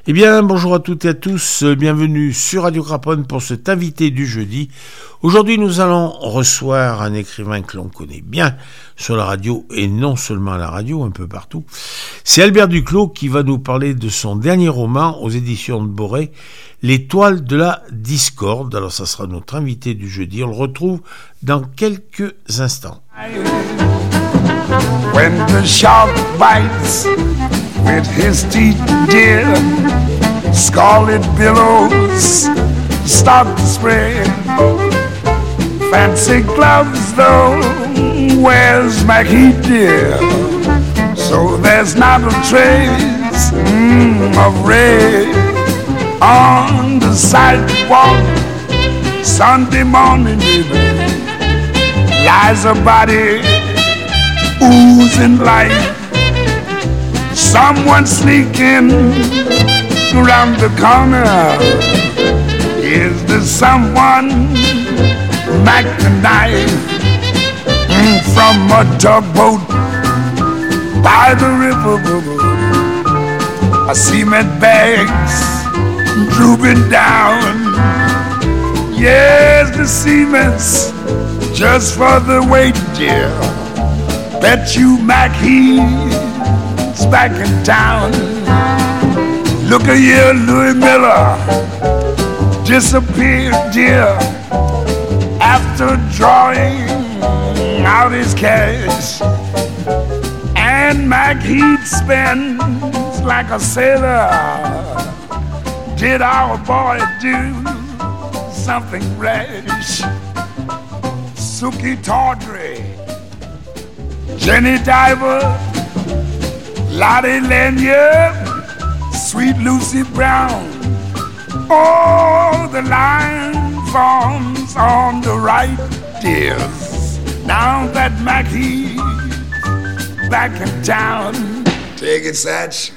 Eh bien, bonjour à toutes et à tous, bienvenue sur Radio Craponne pour cet invité du jeudi. Aujourd'hui, nous allons recevoir un écrivain que l'on connaît bien sur la radio, et non seulement à la radio, un peu partout. C'est Albert Duclos qui va nous parler de son dernier roman aux éditions de Boré, L'étoile de la discorde. Alors, ça sera notre invité du jeudi, on le retrouve dans quelques instants. When the shark bites with his teeth, dear, scarlet billows start to spread. Fancy gloves, though, where's Mackie, dear? So there's not a trace of red on the sidewalk. Sunday morning, baby, lies a body oozing life. Someone sneaking around the corner. Is there someone Mac the knife from a tugboat by the river? I cement bags drooping down. Yes, the cement's just for the weight, dear. Bet you Mac he's back in town. Look at here, Louis Miller disappeared, dear, after drawing out his cash. And Mac Heath spends like a sailor. Did our boy do something rash? Suki Tawdry, Jenny Diver, Lottie Lanier, Sweet Lucy Brown. Oh, the line forms on the right, dears. Now that Mackie's back in town. Take it, Satch.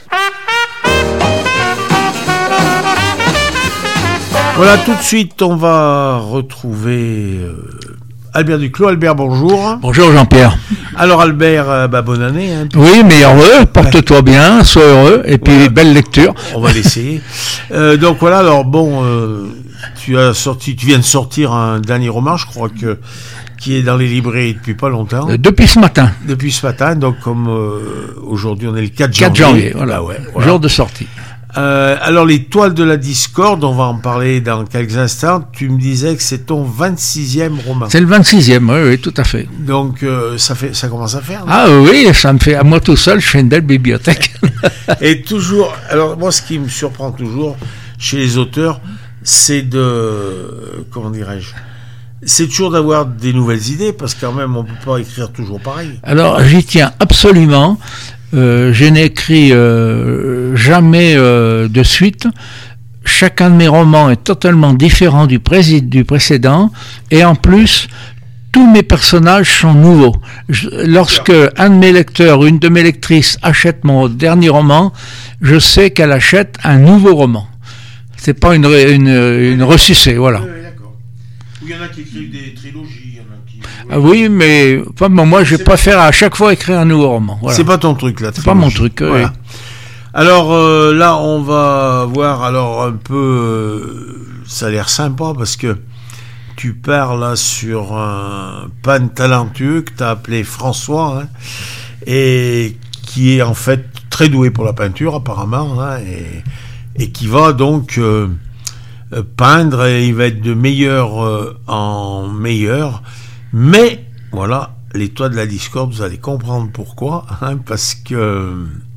Voilà, tout de suite, on va retrouver Albert Duclos. Albert, bonjour. Bonjour Jean-Pierre. Alors Albert, bonne année. Hein, oui, meilleur vœu, porte-toi bien, sois heureux, et puis voilà. Belle lecture. On va l'essayer. Donc voilà, alors bon, tu viens de sortir un dernier roman, je crois qui est dans les librairies depuis pas longtemps. Depuis ce matin. Depuis ce matin, donc comme aujourd'hui on est le 4 janvier. 4 janvier, voilà, voilà. Jour de sortie. Alors, l'étoile de la discorde, on va en parler dans quelques instants. Tu me disais que c'est ton 26e roman. C'est le 26e, oui, tout à fait. Donc, ça commence à faire, non? Ah oui, ça me fait, à moi tout seul, je fais une belle bibliothèque. Et toujours, alors moi, ce qui me surprend toujours chez les auteurs, c'est comment dirais-je, c'est toujours d'avoir des nouvelles idées, parce que quand même, on ne peut pas écrire toujours pareil. Alors, j'y tiens absolument. Je n'ai écrit jamais de suite. Chacun de mes romans est totalement différent du précédent, et en plus tous mes personnages sont nouveaux. Lorsque un de mes lecteurs ou une de mes lectrices achète mon dernier roman, je sais qu'elle achète un nouveau roman. C'est pas une ressucée, voilà. D'accord. Il y en a qui écrivent des trilogies. Oui, mais moi je préfère à chaque fois écrire un nouveau roman. Voilà. C'est pas ton truc là. C'est pas mon truc. Voilà. Oui. Alors là, on va voir un peu. Ça a l'air sympa parce que tu pars là sur un peintre talentueux que tu as appelé François, hein, et qui est en fait très doué pour la peinture apparemment, hein, et qui va donc peindre, et il va être de meilleur en meilleur. Mais voilà, l'étoile de la discorde, vous allez comprendre pourquoi, hein, parce que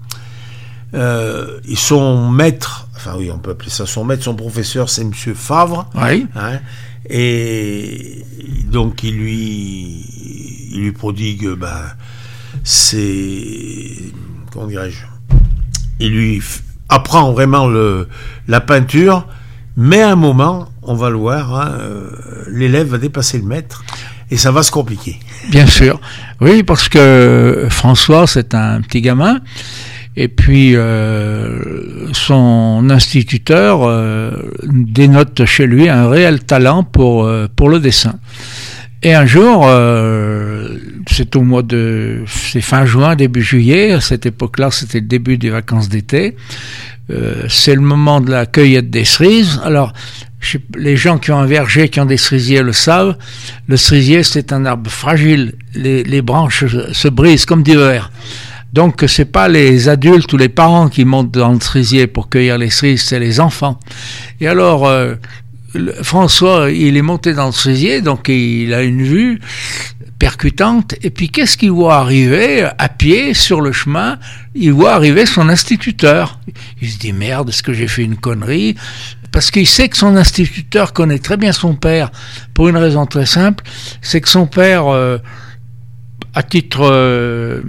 son maître, enfin oui, on peut appeler ça son maître, son professeur, c'est Monsieur Favre, oui. Hein, et donc il lui prodigue, comment dirais-je, il lui apprend vraiment la peinture, mais à un moment, on va le voir, hein, l'élève va dépasser le maître. Et ça va se compliquer. Bien sûr. Oui, parce que François, c'est un petit gamin. Et puis, son instituteur dénote chez lui un réel talent pour le dessin. Et un jour, c'est fin juin, début juillet, à cette époque-là, c'était le début des vacances d'été. C'est le moment de la cueillette des cerises. Alors, les gens qui ont un verger, qui ont des cerisiers le savent. Le cerisier, c'est un arbre fragile. Les branches se brisent comme du verre. Donc, c'est pas les adultes ou les parents qui montent dans le cerisier pour cueillir les cerises, c'est les enfants. Et alors, François, il est monté dans le cerisier, donc il a une vue percutante, et puis qu'est-ce qu'il voit arriver à pied sur le chemin? Il voit arriver son instituteur. Il se dit merde, est-ce que j'ai fait une connerie? Parce qu'il sait que son instituteur connaît très bien son père, pour une raison très simple, c'est que son père, à titre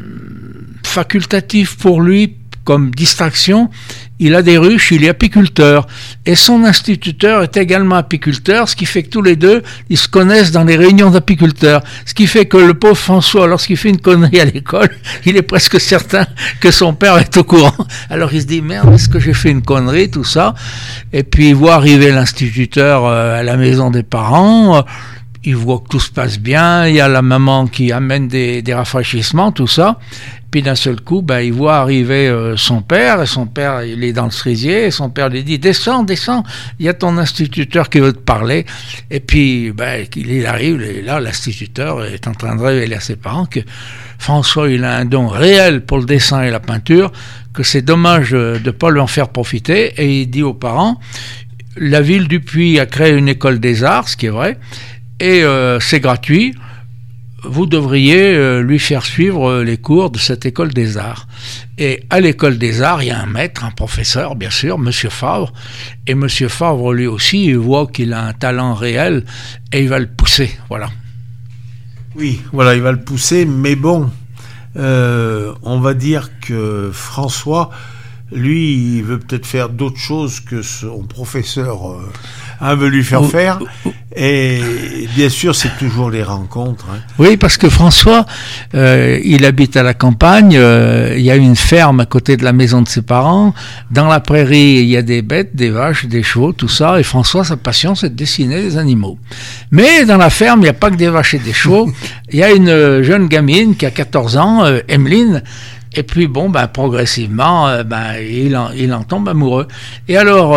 facultatif pour lui, comme distraction, il a des ruches, il est apiculteur. Et son instituteur est également apiculteur, ce qui fait que tous les deux, ils se connaissent dans les réunions d'apiculteurs. Ce qui fait que le pauvre François, lorsqu'il fait une connerie à l'école, il est presque certain que son père est au courant. Alors il se dit, merde, est-ce que j'ai fait une connerie, tout ça? Et puis il voit arriver l'instituteur à la maison des parents, il voit que tout se passe bien, il y a la maman qui amène des rafraîchissements, tout ça. Puis d'un seul coup, il voit arriver son père, et son père, il est dans le cerisier, et son père lui dit, descends, il y a ton instituteur qui veut te parler. Et puis, il arrive, et là, l'instituteur est en train de révéler à ses parents que François, il a un don réel pour le dessin et la peinture, que c'est dommage de ne pas lui en faire profiter, et il dit aux parents, la ville du Puy a créé une école des arts, ce qui est vrai, et c'est gratuit. Vous devriez lui faire suivre les cours de cette école des arts. Et à l'école des arts, il y a un maître, un professeur, bien sûr, Monsieur Favre. Et Monsieur Favre, lui aussi, il voit qu'il a un talent réel et il va le pousser. Voilà. Oui, voilà, il va le pousser, mais bon, on va dire que François, lui, il veut peut-être faire d'autres choses que son professeur veut lui faire faire. Et bien sûr, c'est toujours les rencontres. Hein. Oui, parce que François, il habite à la campagne, il y a une ferme à côté de la maison de ses parents. Dans la prairie, il y a des bêtes, des vaches, des chevaux, tout ça. Et François, sa passion, c'est de dessiner des animaux. Mais dans la ferme, il n'y a pas que des vaches et des chevaux. Il y a une jeune gamine qui a 14 ans, Emeline. Et puis progressivement, il en tombe amoureux. Et alors,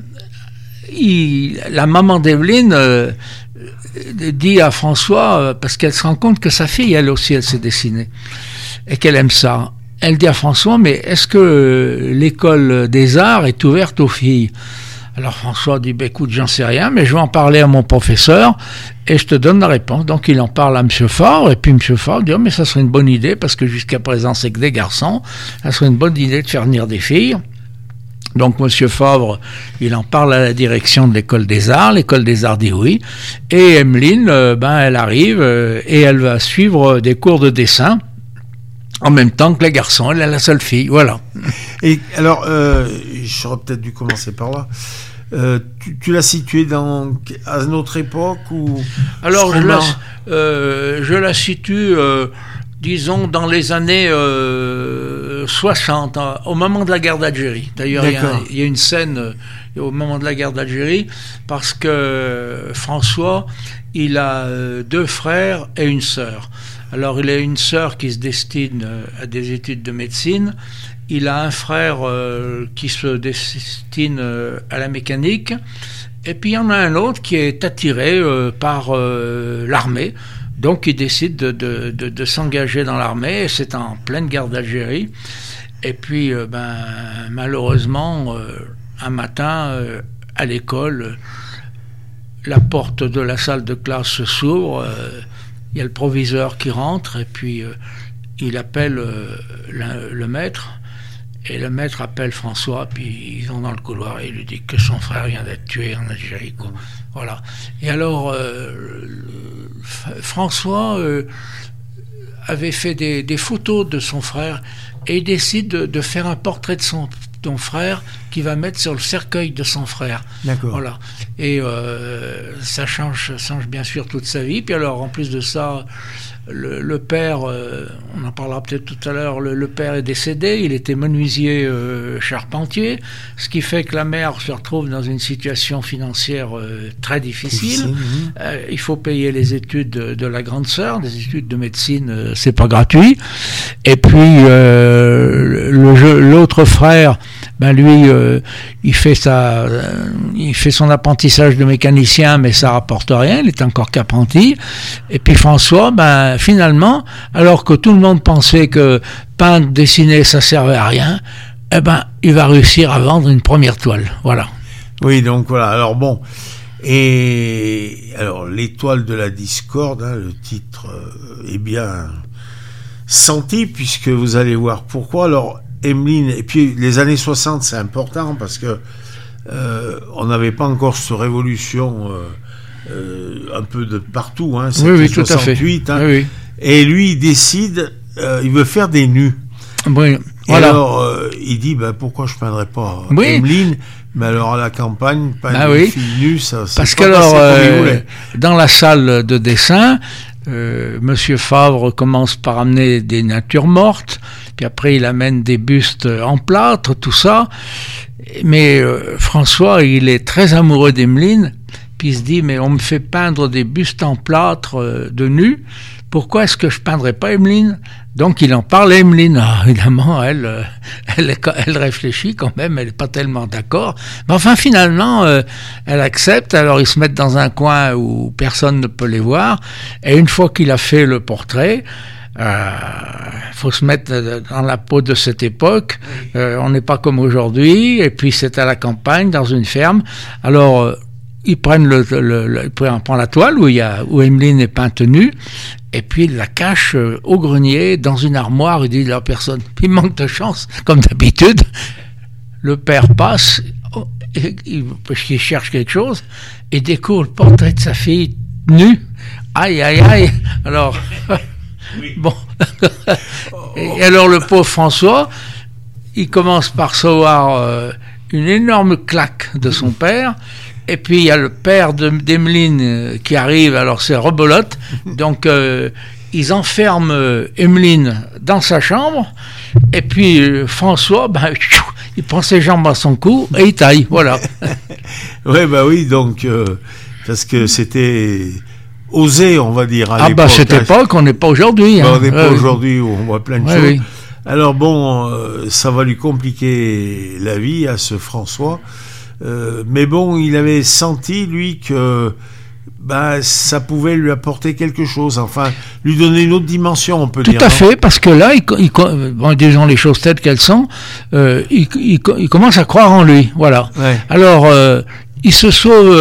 la maman d'Evelyne dit à François, parce qu'elle se rend compte que sa fille, elle aussi, elle s'est dessinée, et qu'elle aime ça. Elle dit à François, mais est-ce que l'école des arts est ouverte aux filles? Alors François dit, écoute, j'en sais rien, mais je vais en parler à mon professeur et je te donne la réponse. Donc il en parle à M. Favre, et puis M. Favre dit, mais ça serait une bonne idée, parce que jusqu'à présent c'est que des garçons, ça serait une bonne idée de faire venir des filles. Donc M. Favre, il en parle à la direction de l'école des arts dit oui, et Emeline, elle arrive et elle va suivre des cours de dessin en même temps que les garçons, elle est la seule fille, voilà. Et alors, j'aurais peut-être dû commencer par là. Tu l'as situé à notre époque ou? Alors, je la situe, disons, dans les années 60, au moment de la guerre d'Algérie. D'ailleurs, il y a une scène au moment de la guerre d'Algérie, parce que François, il a 2 frères et une sœur. Alors, il a une sœur qui se destine à des études de médecine. Il a un frère qui se destine à la mécanique. Et puis, il y en a un autre qui est attiré par l'armée. Donc, il décide de s'engager dans l'armée. Et c'est en pleine guerre d'Algérie. Et puis, malheureusement, un matin, à l'école, la porte de la salle de classe s'ouvre. Il y a le proviseur qui rentre et puis il appelle le maître, et le maître appelle François, puis ils vont dans le couloir et il lui dit que son frère vient d'être tué en Algérie, quoi. Voilà. Et alors François avait fait des photos de son frère, et il décide de faire un portrait de son frère qui va mettre sur le cercueil de son frère. D'accord. Voilà. Et ça change bien sûr toute sa vie. Puis alors, en plus de ça, le père, on en en parlera peut-être tout à l'heure, le père est décédé, il était menuisier charpentier, ce qui fait que la mère se retrouve dans une situation financière très difficile. Il faut payer les études de la grande sœur, des études de médecine, c'est pas gratuit. Et puis l'autre frère, lui, il fait son apprentissage de mécanicien, mais ça rapporte rien, il est encore qu'apprenti. Et puis François, finalement, alors que tout le monde pensait que peindre, dessiner, ça servait à rien, il va réussir à vendre une première toile. Voilà. Oui, donc voilà. Alors bon, et alors l'étoile de la discorde, le titre est bien senti, puisque vous allez voir pourquoi. Alors Emmeline, et puis les années 60, c'est important parce que on n'avait pas encore cette révolution un peu de partout, c'était oui, 68, tout à fait. Oui. Et lui il décide, il veut faire des nus. Oui, et alors il dit pourquoi je peindrais pas Emmeline, mais alors à la campagne peindre une fille nue, ça parce qu'alors dans la salle de dessin, Monsieur Favre commence par amener des natures mortes, puis après il amène des bustes en plâtre, tout ça. Mais François, il est très amoureux d'Emmeline, puis il se dit, mais on me fait peindre des bustes en plâtre de nus, pourquoi est-ce que je peindrais pas Emmeline? Donc il en parle à Emmeline. Évidemment, elle réfléchit quand même, elle n'est pas tellement d'accord. Mais enfin, finalement, elle accepte. Alors ils se mettent dans un coin où personne ne peut les voir. Et une fois qu'il a fait le portrait, faut se mettre dans la peau de cette époque. On n'est pas comme aujourd'hui. Et puis c'est à la campagne, dans une ferme. Alors ils prennent on prend la toile où Emmeline est peinte nue. Et puis il la cache au grenier, dans une armoire, il dit à la personne, il manque de chance, comme d'habitude. Le père passe, parce qu'il cherche quelque chose, et découvre le portrait de sa fille nue. Aïe, aïe, aïe. Alors, bon. Et alors le pauvre François, il commence par recevoir une énorme claque de son père. Et puis il y a le père d'Emmeline qui arrive, alors c'est rebelote, donc ils enferment Emmeline dans sa chambre, et puis François, il prend ses jambes à son cou et il taille, voilà. Oui, donc parce que c'était osé, on va dire, à l'époque. Cette époque, on n'est pas aujourd'hui. On n'est pas aujourd'hui où on voit plein de choses. Oui. Alors bon, ça va lui compliquer la vie à ce François. Mais bon, il avait senti, lui, que ça pouvait lui apporter quelque chose, enfin, lui donner une autre dimension, on peut dire. Tout à fait, parce que là, disons les choses telles qu'elles sont, il commence à croire en lui, voilà. Ouais. Alors, il se sauve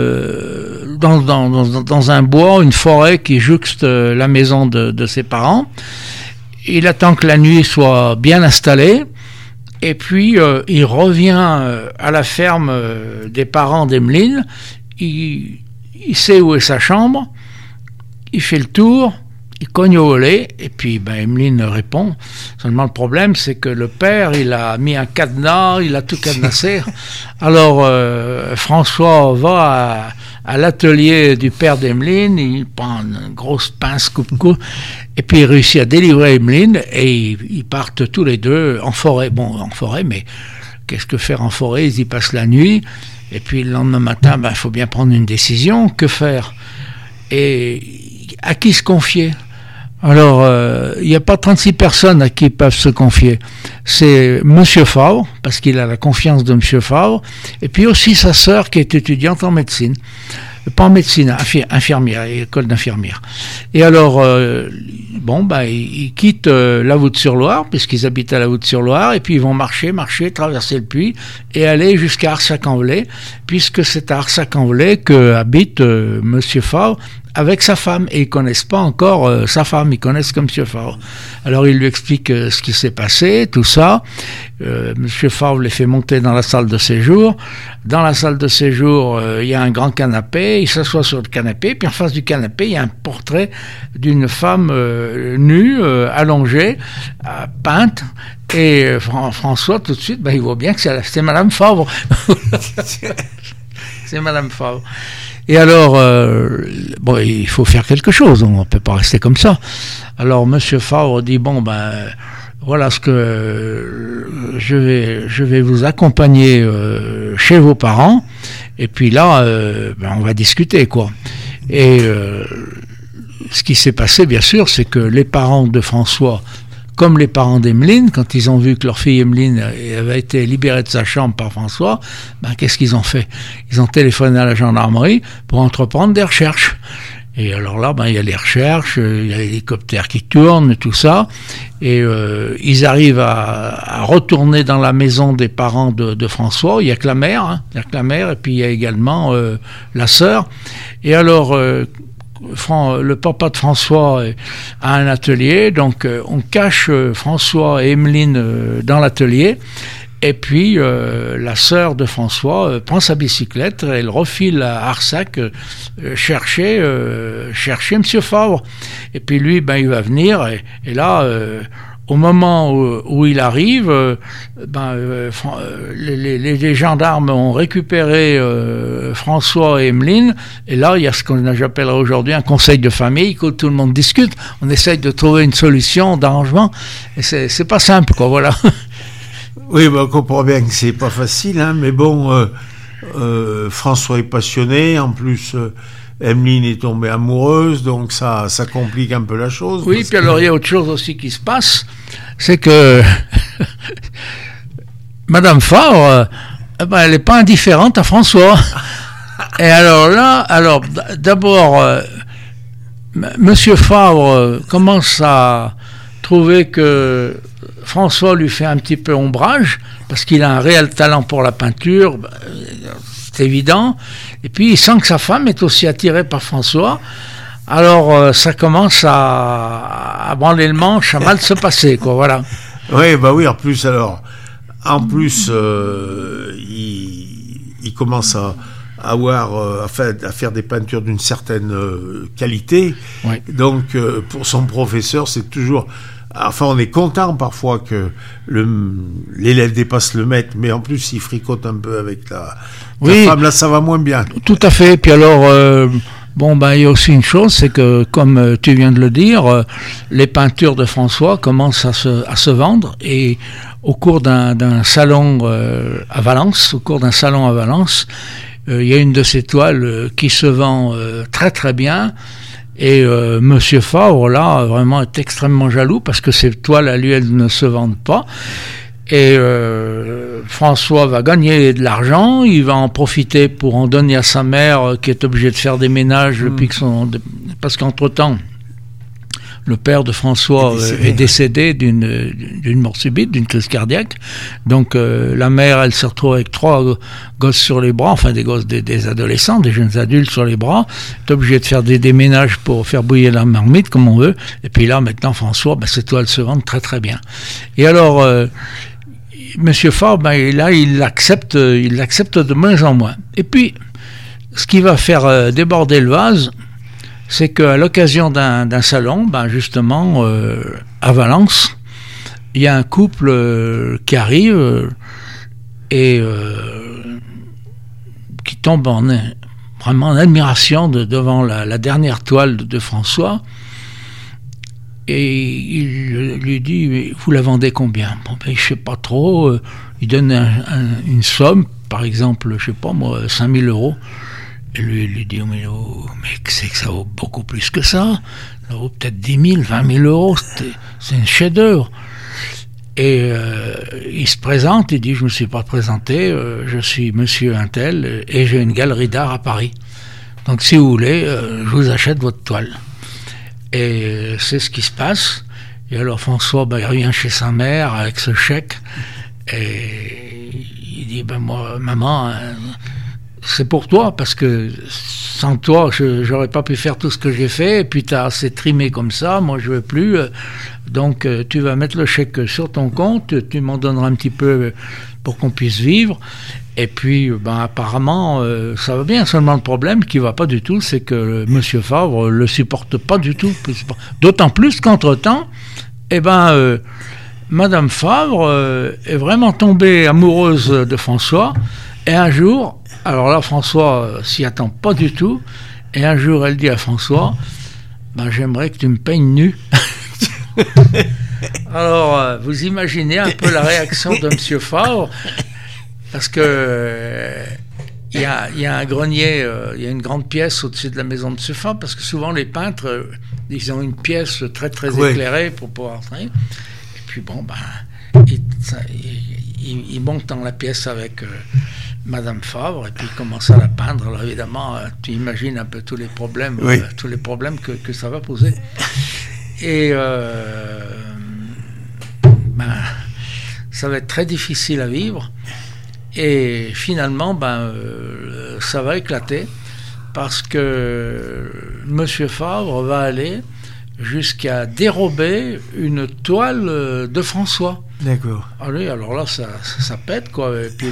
dans un bois, une forêt qui jouxte la maison de ses parents. Il attend que la nuit soit bien installée. Et puis, il revient à la ferme des parents d'Emmeline. Il sait où est sa chambre. Il fait le tour. Il cogne au volet. Et puis, Emmeline répond. Seulement, le problème, c'est que le père, il a mis un cadenas. Il a tout cadenassé. Alors, François va à l'atelier du père d'Emmeline. Il prend une grosse pince coupe-coupe. Et puis il réussit à délivrer Emmeline et ils partent tous les deux en forêt. Bon, en forêt, mais qu'est-ce que faire en forêt? Ils y passent la nuit. Et puis le lendemain matin, il faut bien prendre une décision. Que faire? Et à qui se confier? Alors, il n'y a pas 36 personnes à qui ils peuvent se confier. C'est Monsieur Favre, parce qu'il a la confiance de Monsieur Favre, et puis aussi sa sœur qui est étudiante en médecine. Pas en médecine, infirmière, école d'infirmière. Et alors, ils quittent la Voulte-sur-Loire, puisqu'ils habitent à la Voulte-sur-Loire, et puis ils vont marcher, traverser le puits, et aller jusqu'à Arsac-en-Velay, puisque c'est à Arsac-en-Velay que habite Monsieur Favre avec sa femme, et ils connaissent pas encore sa femme, ils connaissent que Monsieur Favre. Alors il lui explique ce qui s'est passé, tout ça. Monsieur Favre les fait monter dans la salle de séjour. Dans la salle de séjour, il y a un grand canapé, il s'assoit sur le canapé, puis en face du canapé, il y a un portrait d'une femme nue, allongée, peinte, et François, tout de suite, il voit bien que c'est Madame Favre. C'est Madame Favre. Et alors, bon, il faut faire quelque chose, on ne peut pas rester comme ça. Alors, Monsieur Favre dit, bon, ben, voilà ce que je vais vous accompagner chez vos parents, et puis là, ben, on va discuter, quoi. Et ce qui s'est passé, bien sûr, c'est que les parents de François, comme les parents d'Emeline, quand ils ont vu que leur fille Emeline avait été libérée de sa chambre par François, ben, qu'est-ce qu'ils ont fait? Ils ont téléphoné à la gendarmerie pour entreprendre des recherches. Et alors là, ben, il y a les recherches, il y a l'hélicoptère qui tourne, tout ça, et ils arrivent à retourner dans la maison des parents de François. Il y a que la mère, hein, il y a que la mère, et puis il y a également la sœur. Et alors, le papa de François a un atelier, donc on cache François et Emeline dans l'atelier, et puis la sœur de François prend sa bicyclette, elle refile à Arsac chercher Monsieur Favre, et puis lui, ben, il va venir, et là, au moment où il arrive, les gendarmes ont récupéré François et Emeline, et là il y a ce qu'on appellerait aujourd'hui un conseil de famille, où tout le monde discute, on essaye de trouver une solution d'arrangement, et c'est pas simple, quoi, voilà. Oui, ben, on comprend bien que c'est pas facile, hein, mais bon, François est passionné, en plus Emeline est tombée amoureuse, donc ça complique un peu la chose. Oui, puis alors il y a autre chose aussi qui se passe, c'est que Madame Favre, ben, elle n'est pas indifférente à François. Et alors là, d'abord, Monsieur Favre commence à trouver que François lui fait un petit peu ombrage, parce qu'il a un réel talent pour la peinture, c'est évident, et puis il sent que sa femme est aussi attirée par François, alors ça commence à branler le manche, à mal se passer, quoi, voilà. Oui, bah oui, en plus, il commence à faire des peintures d'une certaine qualité, ouais. Donc pour son professeur, c'est toujours... Enfin, on est content parfois que l'élève dépasse le maître, mais en plus, il fricote un peu avec la femme, là, ça va moins bien. Tout à fait. Puis alors, bon, ben, il y a aussi une chose, c'est que, comme tu viens de le dire, les peintures de François commencent à se vendre, et au cours d'un salon à Valence, il y a une de ces toiles qui se vend très très bien. Et Monsieur Favre, là, vraiment est extrêmement jaloux, parce que ces toiles, à lui, elles ne se vendent pas. Et François va gagner de l'argent, il va en profiter pour en donner à sa mère, qui est obligée de faire des ménages depuis parce qu'entre-temps, le père de François est décédé d'une mort subite, d'une crise cardiaque. Donc la mère, elle se retrouve avec 3 gosses sur les bras, enfin des gosses, des adolescents, des jeunes adultes sur les bras, est obligé de faire des déménages pour faire bouillir la marmite comme on veut. Et puis là, maintenant, François, ben, ces toiles se vendent très très bien. Et alors, Monsieur Favre, ben, là, il l'accepte de moins en moins. Et puis, ce qui va faire déborder le vase, c'est qu'à l'occasion d'un salon, ben justement, à Valence, il y a un couple qui arrive et qui tombe vraiment en admiration devant la dernière toile de François. Et il lui dit, vous la vendez combien? Bon, ben, je sais pas trop. Il donne une somme, par exemple, je sais pas moi, 5 000 €. Et lui, il lui dit, mais c'est que ça vaut beaucoup plus que ça. Ça vaut peut-être 10 000, 20 000 €. C'est un chef-d'œuvre. Et il se présente, il dit, je ne me suis pas présenté, je suis monsieur Untel et j'ai une galerie d'art à Paris. Donc si vous voulez, je vous achète votre toile. Et c'est ce qui se passe. Et alors François, ben, il revient chez sa mère avec ce chèque. Et il dit, ben moi, maman... c'est pour toi, parce que sans toi, j'aurais pas pu faire tout ce que j'ai fait, et puis t'as assez trimé comme ça, moi je veux plus, donc tu vas mettre le chèque sur ton compte, tu m'en donneras un petit peu pour qu'on puisse vivre, et puis ben, apparemment ça va bien, seulement le problème qui va pas du tout, c'est que Monsieur Favre le supporte pas du tout, d'autant plus qu'entre-temps, eh ben, Madame Favre est vraiment tombée amoureuse de François. Et un jour, alors là, François s'y attend pas du tout. Et un jour, elle dit à François, j'aimerais que tu me peignes nu. Alors, vous imaginez un peu la réaction de M. Favre, parce que il y a un grenier, il y a une grande pièce au-dessus de la maison de M. Favre, parce que souvent les peintres, ils ont une pièce très très éclairée pour pouvoir travailler. Et puis il monte dans la pièce avec Madame Favre, et puis il commence à la peindre. Alors évidemment, tu imagines un peu tous les problèmes que ça va poser. Et ça va être très difficile à vivre. Et finalement, ça va éclater, parce que Monsieur Favre va aller jusqu'à dérober une toile de François. D'accord. Allez, alors là, ça pète, quoi. Et puis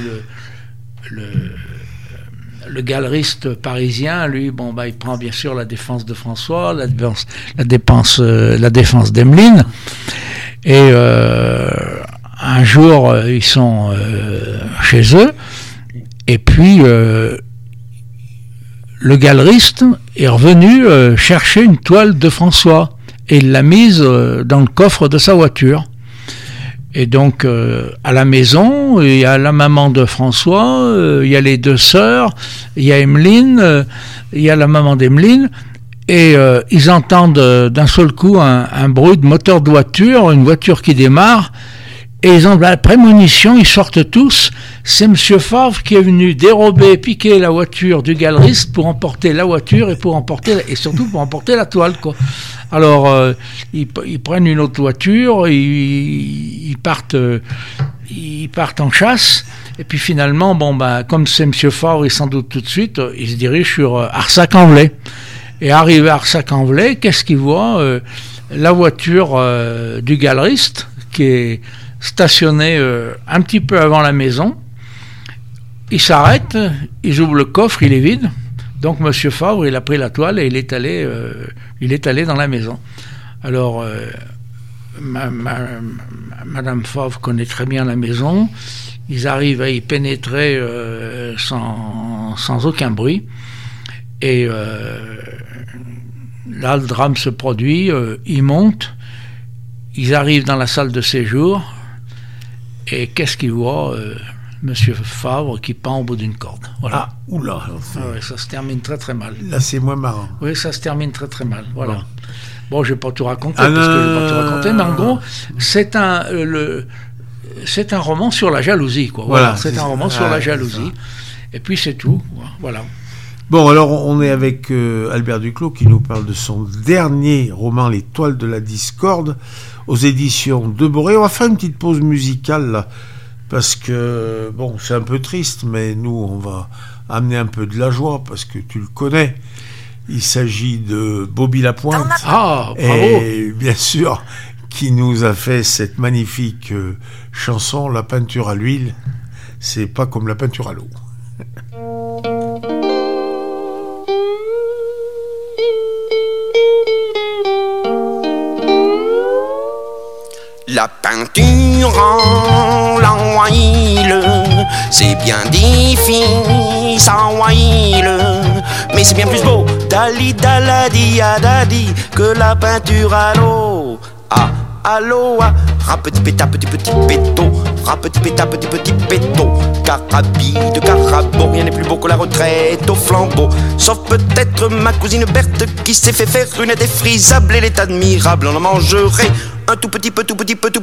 le galeriste parisien, lui, il prend bien sûr la défense de François, la défense d'Emeline. Et un jour, ils sont chez eux, et puis le galeriste est revenu chercher une toile de François, et il l'a mise dans le coffre de sa voiture. Et donc, à la maison, il y a la maman de François, il y a les deux sœurs, il y a Emeline, il y a la maman d'Emeline, et ils entendent d'un seul coup un bruit de moteur de voiture, une voiture qui démarre, et ils ont la prémonition, ils sortent tous. C'est M. Favre qui est venu dérober, piquer la voiture du galeriste pour emporter la voiture et surtout pour emporter la toile, quoi. Alors, ils prennent une autre voiture, ils partent en chasse, et puis finalement, comme c'est M. Favre, sans doute tout de suite, ils se dirigent sur Arsac-en-Velay. Et arrivé à Arsac-en-Velay, qu'est-ce qu'ils voient ? La voiture du galeriste, qui est stationnée un petit peu avant la maison. Ils s'arrêtent, ils ouvrent le coffre, il est vide. Donc M. Favre, il a pris la toile et il est allé dans la maison. Alors, Madame Favre connaît très bien la maison. Ils arrivent à y pénétrer sans aucun bruit. Et là, le drame se produit. Ils montent. Ils arrivent dans la salle de séjour. Et qu'est-ce qu'ils voient ? Monsieur Favre qui pend au bout d'une corde. Voilà. Ah, oula. Ça se termine très très mal. Là, c'est moins marrant. Oui, ça se termine très très mal. Voilà. Bon, je vais pas tout raconter mais en gros, c'est un roman sur la jalousie, quoi. Voilà. C'est un roman sur la jalousie. Et puis c'est tout. Voilà. Bon, alors on est avec Albert Duclos qui nous parle de son dernier roman, Les Toiles de la Discorde, aux éditions de Boré. On va faire une petite pause musicale là. Parce que, c'est un peu triste, mais nous, on va amener un peu de la joie, parce que tu le connais. Il s'agit de Bobby Lapointe. Ah, bravo. Et bien sûr, qui nous a fait cette magnifique chanson, La peinture à l'huile. C'est pas comme la peinture à l'eau. La peinture en l'huile, c'est bien difficile en huile, mais c'est bien plus beau, dali daladi adadi, que la peinture à l'eau. Ah, à l'eau, ah, petit péta, petit péto, petit péta, petit péto, carabide, carabo, rien n'est plus beau que la retraite au flambeau, sauf peut-être ma cousine Berthe qui s'est fait faire une défrisable, elle est admirable, on en mangerait un tout petit peu.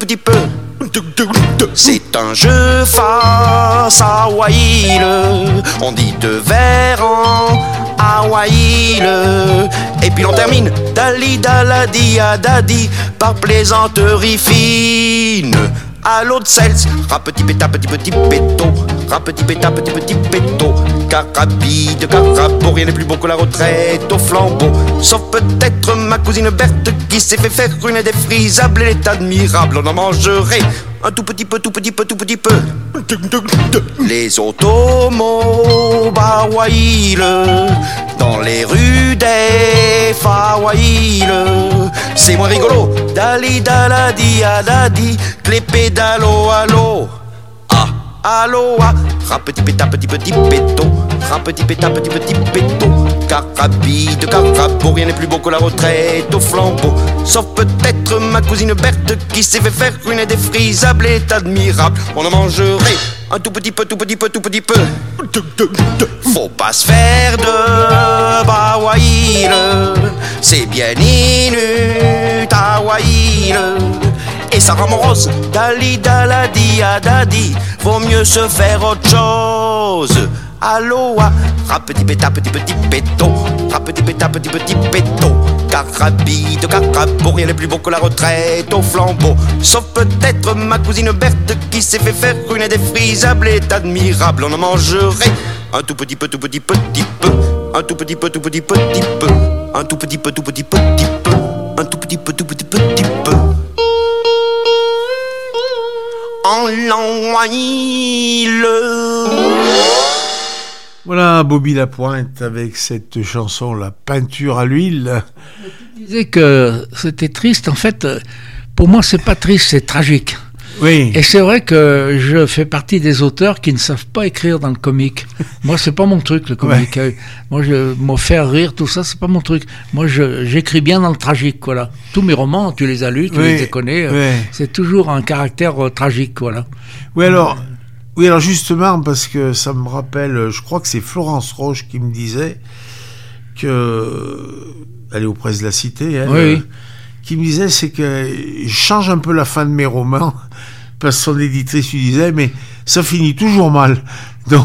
C'est un jeu face à Waïl, on dit de verre en Hawaïl. Et puis l'on termine dali daladi adadi par plaisanterie fine. À l'eau de sels, petit péta, petit péto, petit péta, petit péto, carabide, carabo, rien n'est plus beau que la retraite au flambeau, sauf peut-être ma cousine Berthe qui s'est fait faire une défrisable, elle est admirable, on en mangerait un tout petit peu. Les automobiles dans les rues des Fawaïl, c'est moins rigolo, dali daladi adadi, que les pédalos à l'eau. Ah, Aloha, petit péta, petit péto, petit péta, petit péto, carabi de carabo, rien n'est plus beau que la retraite au flambeau. Sauf peut-être ma cousine Berthe qui s'est fait faire une défrisable est admirable. On en mangerait un tout petit peu, tout petit peu, tout petit peu. Faut pas se faire de bawaïle, c'est bien inutile. Et ça rend rose, dali daladi adadi, vaut mieux se faire autre chose. Aloha, petit péta, petit péto, petit péta, petit péto, carabi de carabo, rien n'est plus beau que la retraite au flambeau. Sauf peut-être ma cousine Berthe qui s'est fait faire une défrisable est admirable. On en mangerait un tout petit peu, tout petit peu, un tout petit peu, tout petit peu, un tout petit peu, tout petit peu, un tout petit peu, tout petit peu. En l'envoile. Voilà Bobby Lapointe avec cette chanson La peinture à l'huile. Tu disais que c'était triste. En fait, pour moi, c'est pas triste, c'est tragique. Oui. Et c'est vrai que je fais partie des auteurs qui ne savent pas écrire dans le comique. Moi, c'est pas mon truc, le comique. Ouais. Moi, me faire rire, tout ça, c'est pas mon truc. Moi, j'écris bien dans le tragique, voilà. Tous mes romans, tu les as lus, tu les connais. C'est toujours un caractère tragique, voilà. Oui, alors justement, parce que ça me rappelle, je crois que c'est Florence Roche qui me disait que, elle est aux Presses de la Cité, elle, qui me disait, c'est que je change un peu la fin de mes romans, parce que son éditrice lui disait, mais ça finit toujours mal. Donc,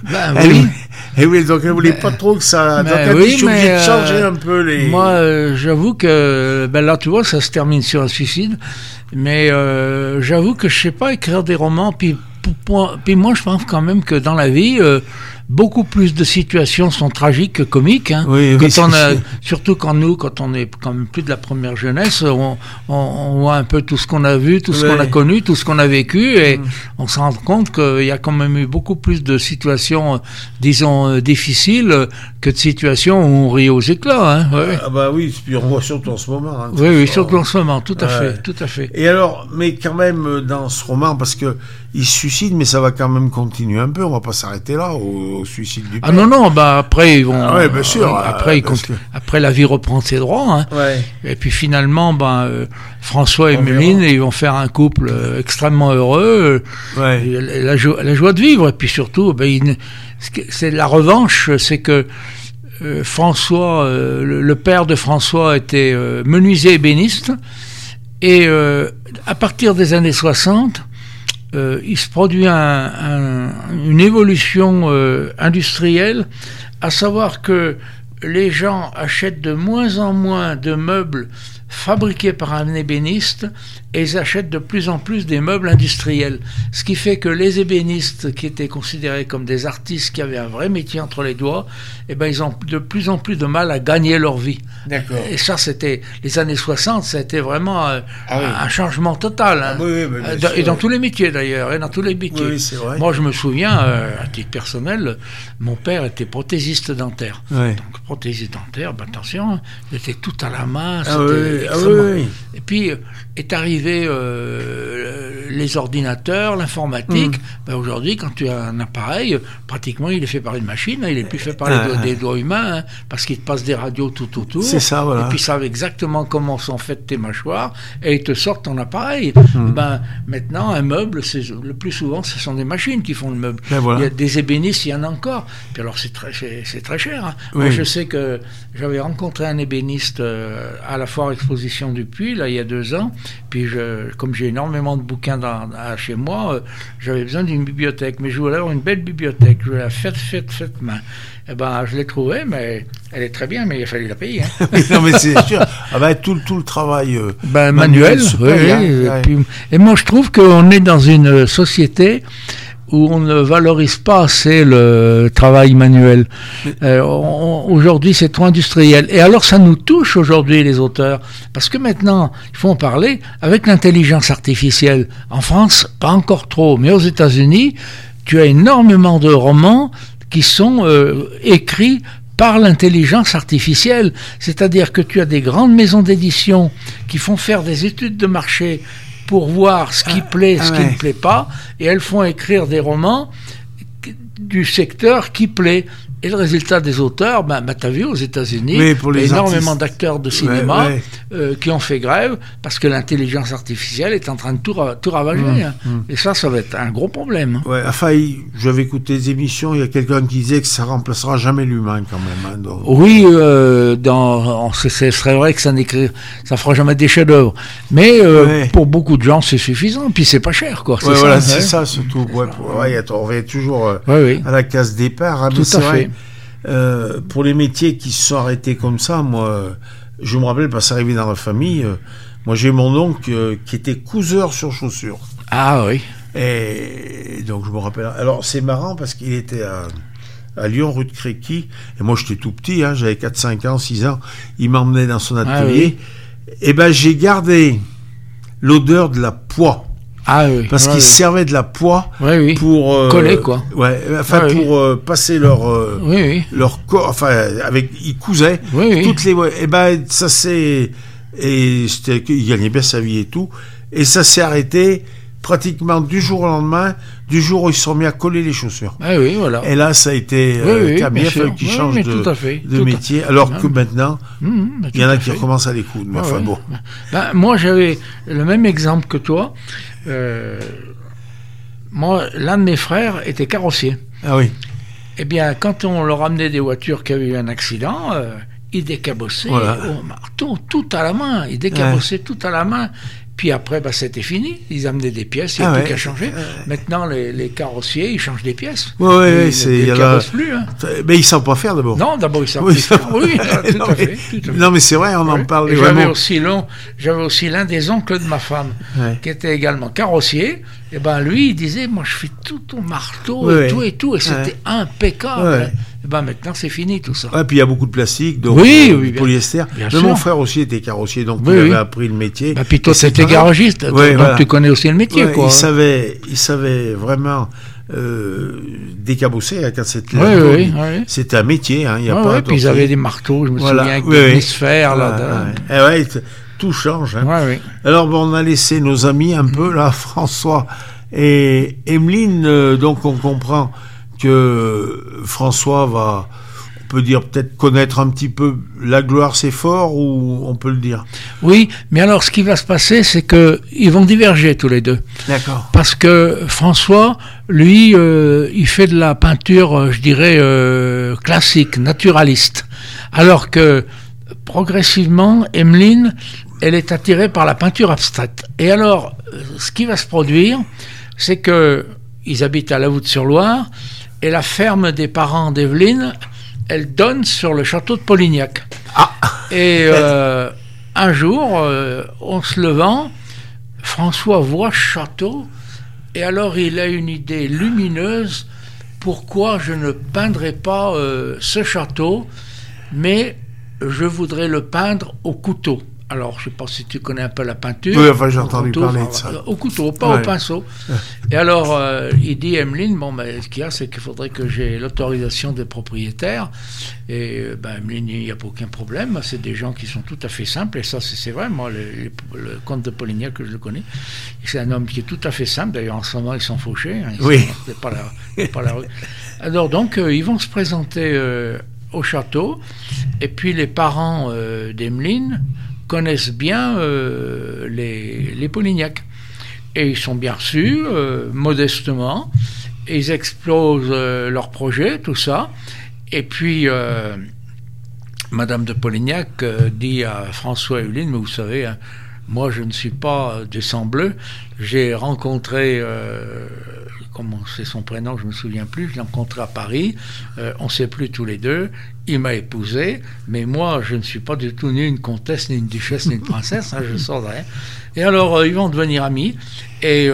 donc elle voulait pas trop que ça. Donc elle dit, je suis obligé de changer un peu les. Moi, j'avoue que là, tu vois, ça se termine sur un suicide, mais j'avoue que je sais pas écrire des romans. Puis moi, je pense quand même que dans la vie, beaucoup plus de situations sont tragiques que comiques. Hein. Surtout quand on est quand même plus de la première jeunesse, on voit un peu tout ce qu'on a vu, tout ce qu'on a connu, tout ce qu'on a vécu, et on se rend compte qu'il y a quand même eu beaucoup plus de situations, disons, difficiles que de situations où on rit aux éclats. Hein. Ah bah oui, puis on voit surtout en ce moment. Hein, oui, surtout en ce moment, tout à fait. Et alors, mais quand même, dans ce roman, parce que il se suicide, mais ça va quand même continuer un peu, on va pas s'arrêter là, au suicide du père. Ah non, après ils vont. Bien sûr. Après la vie reprend ses droits. Hein. Et puis finalement, François et Méline, ils vont faire un couple extrêmement heureux. La joie de vivre. Et puis surtout, c'est la revanche, c'est que François, le père de François était menuisier ébéniste, et à partir des années 60. Il se produit une évolution industrielle, à savoir que les gens achètent de moins en moins de meubles fabriqués par un ébéniste, et ils achètent de plus en plus des meubles industriels. Ce qui fait que les ébénistes, qui étaient considérés comme des artistes qui avaient un vrai métier entre les doigts, ils ont de plus en plus de mal à gagner leur vie. D'accord. Et ça, c'était les années 60, ça a été vraiment un changement total. Hein. Et dans tous les métiers d'ailleurs, et dans tous les métiers. Oui, c'est vrai. Moi, je me souviens, à titre personnel, mon père était prothésiste dentaire. Donc, prothésiste dentaire, attention, il était tout à la main. Et puis est arrivé les ordinateurs, l'informatique. Aujourd'hui, quand tu as un appareil, pratiquement il est fait par une machine, il n'est plus fait par des doigts humains, hein, parce qu'il te passe des radios tout autour. C'est ça, voilà. Et puis ils savent exactement comment sont faites tes mâchoires, et ils te sortent ton appareil. Maintenant, un meuble, le plus souvent, ce sont des machines qui font le meuble. Il y a des ébénistes, il y en a encore. Puis alors c'est très cher. Hein. Moi, je sais que j'avais rencontré un ébéniste à la foire exposition du Puy, là, il y a 2 ans. Puis comme j'ai énormément de bouquins chez moi, j'avais besoin d'une bibliothèque, mais je voulais avoir une belle bibliothèque. Je voulais la faite main. Je l'ai trouvée, mais elle est très bien, mais il a fallu la payer. Hein. Non, mais c'est sûr. Tout le travail manuel. Et moi, je trouve qu'on est dans une société où on ne valorise pas assez le travail manuel. Aujourd'hui, c'est trop industriel. Et alors, ça nous touche aujourd'hui, les auteurs, parce que maintenant, il faut en parler, avec l'intelligence artificielle. En France, pas encore trop, mais aux États-Unis, tu as énormément de romans qui sont écrits par l'intelligence artificielle. C'est-à-dire que tu as des grandes maisons d'édition qui font faire des études de marché pour voir ce qui plaît, ce qui ouais. ne plaît pas, et elles font écrire des romans du secteur qui plaît. Et le résultat des auteurs, t'as vu aux États-Unis, Oui, pour les énormément artistes. d'acteurs de cinéma Ouais, qui ont fait grève parce que l'intelligence artificielle est en train de tout ravager. Et ça va être un gros problème. Ouais, enfin, j'avais écouté des émissions, il y a quelqu'un qui disait que ça remplacera jamais l'humain quand même. Hein, donc. Oui, ce serait vrai que ça fera jamais des chefs-d'œuvre. Mais Ouais. pour beaucoup de gens, c'est suffisant. Puis c'est pas cher, quoi. Ouais, voilà, c'est ouais. ça surtout. Ouais, on revient toujours Oui. à la case départ. Hein, mais Tout c'est à vrai, fait. pour les métiers qui se sont arrêtés comme ça, moi, je me rappelle, parce que c'est arrivé dans la famille, moi j'ai mon oncle qui était couseur sur chaussures. Ah oui. Et donc je me rappelle. Alors c'est marrant parce qu'il était à Lyon, rue de Créqui, et moi j'étais tout petit, hein, j'avais 4, 5 ans, 6 ans, il m'emmenait dans son atelier, et ben j'ai gardé l'odeur de la poix. Ah oui. Parce qu'ils servaient de la poix oui. pour coller, quoi. Ouais, enfin Oui. pour passer Oui. leur corps, enfin ils cousaient Oui. toutes les, et ben ça c'est, et il gagnait bien sa vie et tout, et ça s'est arrêté pratiquement du jour au lendemain, du jour où ils se sont mis à coller les chaussures. Ah oui, voilà. Et là ça a été bien bien sûr. fallu qu'ils changent Oui, tout à fait. de métier, alors que maintenant il il y en a qui recommencent à les coudre. Mais enfin bon. Moi, j'avais le même exemple que toi. Moi, l'un de mes frères était carrossier. Ah oui. Eh bien, quand on leur amenait des voitures qui avaient eu un accident, ils décabossaient au marteau, tout à la main. Ils décabossaient tout à la main. Puis après, c'était fini. Ils amenaient des pièces, il n'y a plus qu'à changer. Maintenant, les carrossiers, ils changent des pièces. Ouais, ils ne cabossent plus. Hein. Mais ils ne savent pas faire d'abord. Non, d'abord, ils savent pas faire. Oui, tout à fait. Non, mais c'est vrai, on en parle. Et j'avais aussi l'un des oncles de ma femme, qui était également carrossier. Et ben lui, il disait, moi, je fais tout au marteau et tout, et c'était impeccable. Ouais. Et ben maintenant, c'est fini tout ça. Ouais, puis il y a beaucoup de plastique, donc du polyester. Bien Mais sûr. mon frère aussi était carrossier, donc il avait appris le métier. Puis toi, c'était garagiste, donc tu connais aussi le métier, quoi. Il savait vraiment décabosser quand c'était c'était un métier, hein, il y a pas. Puis ils avaient des marteaux, je me souviens, avec des hémisphères là. Tout change. Hein. Alors on a laissé nos amis un peu là, François et Emeline, donc on comprend que François va, on peut dire peut-être connaître un petit peu la gloire, c'est fort, ou on peut le dire. Oui, mais alors ce qui va se passer, c'est que ils vont diverger tous les deux. D'accord. Parce que François, lui, il fait de la peinture, je dirais, classique, naturaliste. Alors que progressivement, Emeline, elle est attirée par la peinture abstraite. Et alors, ce qui va se produire, c'est que ils habitent à La Voûte-sur-Loire, et la ferme des parents d'Evelyne, elle donne sur le château de Polignac. Et un jour, en se levant, François voit ce château, et alors il a une idée lumineuse, pourquoi je ne peindrais pas ce château, mais je voudrais le peindre au couteau. Alors, je ne sais pas si tu connais un peu la peinture. Oui, enfin, j'ai entendu parler de ça. Au couteau, pas au pinceau. Et alors, il dit, Emeline, ce qu'il y a, c'est qu'il faudrait que j'ai l'autorisation des propriétaires. Et Emeline, il n'y a aucun problème. C'est des gens qui sont tout à fait simples. Et ça, c'est vrai. Moi, le comte de Polignac, que je le connais, c'est un homme qui est tout à fait simple. D'ailleurs, en ce moment, ils sont fauchés. Hein, c'est pas la rue. Alors, donc, ils vont se présenter au château. Et puis, les parents d'Emeline connaissent bien les Polignac. Et ils sont bien reçus, modestement. Et ils explosent leur projet, tout ça. Et puis, Madame de Polignac dit à François et Emeline, mais vous savez, hein, moi je ne suis pas du sang bleu. J'ai rencontré, comment c'est son prénom, je ne me souviens plus, je l'ai rencontré à Paris, on ne sait plus tous les deux, il m'a épousé, mais moi je ne suis pas du tout ni une comtesse, ni une duchesse, ni une princesse, hein, je ne sors de rien. Et alors ils vont devenir amis, et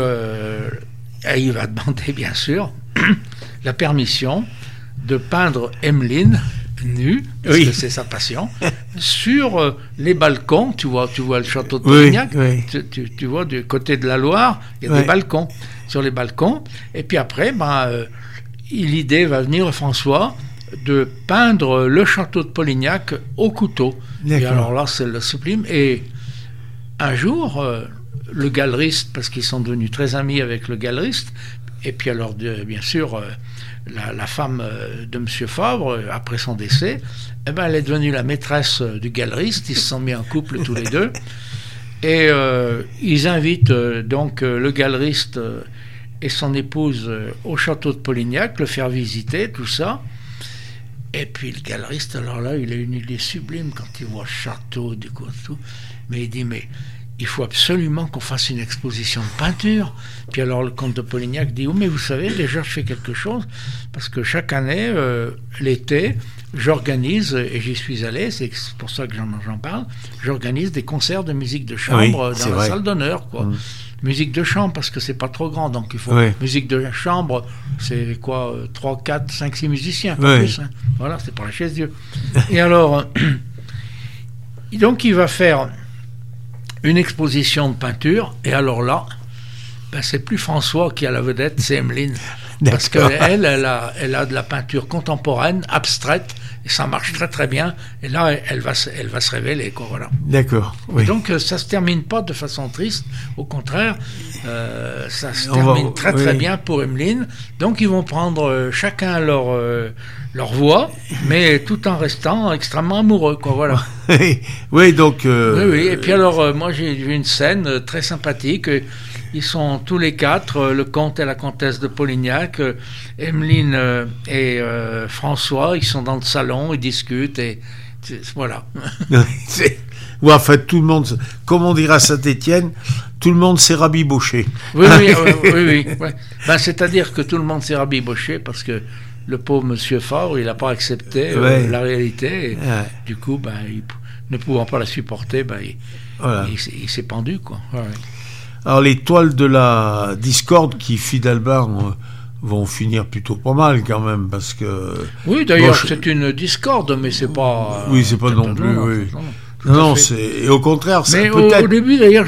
il va demander bien sûr la permission de peindre Emeline nue, parce que c'est sa passion, sur les balcons. Tu vois le château de Polignac, tu vois du côté de la Loire, il y a des balcons, sur les balcons, et puis après l'idée va venir, François, de peindre le château de Polignac au couteau. Et alors là c'est le sublime. Et un jour le galeriste, parce qu'ils sont devenus très amis avec le galeriste, et puis alors bien sûr la femme de M. Fabre, après son décès, eh ben, elle est devenue la maîtresse du galeriste. Ils se sont mis en couple tous les deux, et ils invitent donc le galeriste et son épouse au château de Polignac, le faire visiter, tout ça. Et puis le galeriste, alors là, il a une idée sublime quand il voit le château, du coup, tout. Mais il dit, mais il faut absolument qu'on fasse une exposition de peinture. Puis alors le comte de Polignac dit, oh, mais vous savez, déjà je fais quelque chose, parce que chaque année, l'été, j'organise, et j'y suis allé, c'est pour ça que j'en parle, j'organise des concerts de musique de chambre dans la salle d'honneur, quoi. Musique de chambre, parce que c'est pas trop grand, donc il faut... Musique de chambre, c'est quoi, 3, 4, 5, 6 musiciens, pas plus. Hein. Voilà, c'est pour la chaise Dieu. Et alors, donc il va faire une exposition de peinture, et alors là, ben, c'est plus François qui a la vedette, c'est Emeline. Parce qu'elle a de la peinture contemporaine, abstraite, et ça marche très très bien, et là elle va se révéler, quoi, voilà. D'accord. Oui. Donc ça se termine pas de façon triste, au contraire, ça se termine très bien pour Emeline. Donc ils vont prendre chacun leur voie, mais tout en restant extrêmement amoureux, quoi, voilà. Oui, donc... Oui, et puis alors moi j'ai vu une scène très sympathique. Ils sont tous les quatre, le comte et la comtesse de Polignac, Emeline et François, ils sont dans le salon, ils discutent, et voilà. Ouais, en fait, tout le monde, comme on dirait à Saint-Étienne, tout le monde s'est rabiboché. Oui. Ouais. Ben, c'est-à-dire que tout le monde s'est rabiboché parce que le pauvre monsieur Fabre, il n'a pas accepté la réalité, et du coup, ben, ne pouvant pas la supporter, ben, il s'est pendu, quoi. Ouais. Alors les toiles de la discorde qui finalement vont finir plutôt pas mal quand même, parce que... Oui, d'ailleurs c'est une discorde, mais c'est pas... Oui, c'est pas non plus... Non, c'est... Et au contraire, c'est mais peut-être... au début d'ailleurs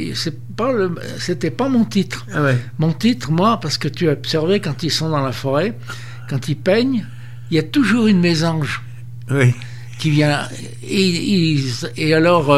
c'était pas mon titre. Ah ouais. Mon titre, moi, parce que tu as observé quand ils sont dans la forêt, quand ils peignent, il y a toujours une mésange qui vient... Et alors...